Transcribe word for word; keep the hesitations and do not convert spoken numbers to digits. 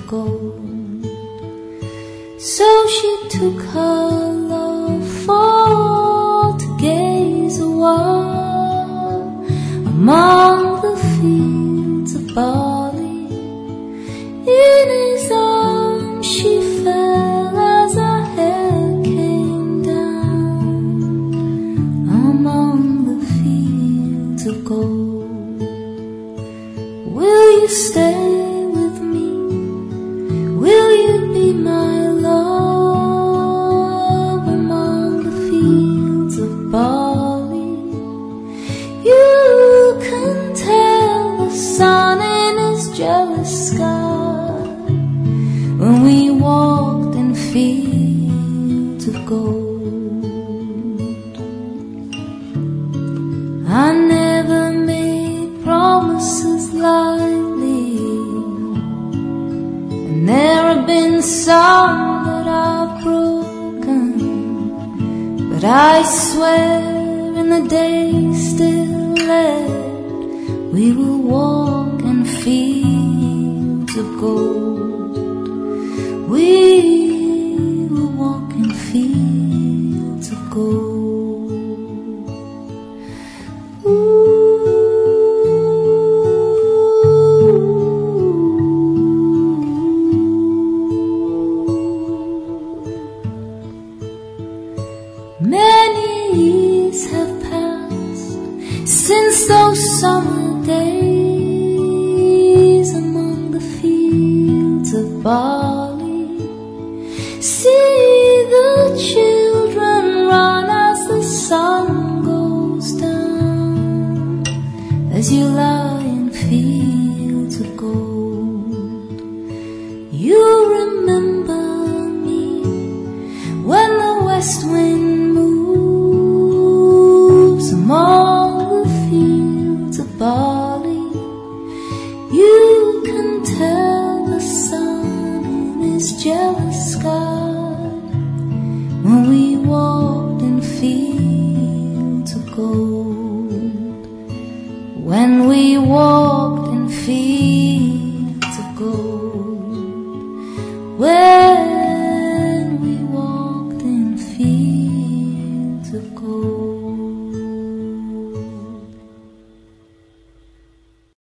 gold. So she took her love for to gaze a while among the fields of barley. In his arms she fell as her hair came down among the fields of gold. Will you stay with me? Will you be my love among the fields of barley? You can tell the sun in his jealous sky when we walked in fields of gold. I never made promises lightly, and there have been some that I've broken, but I swear in the days still left we will walk in fields of gold. We will walk in fields of gold. Many years have passed since those summer days among the fields of barley.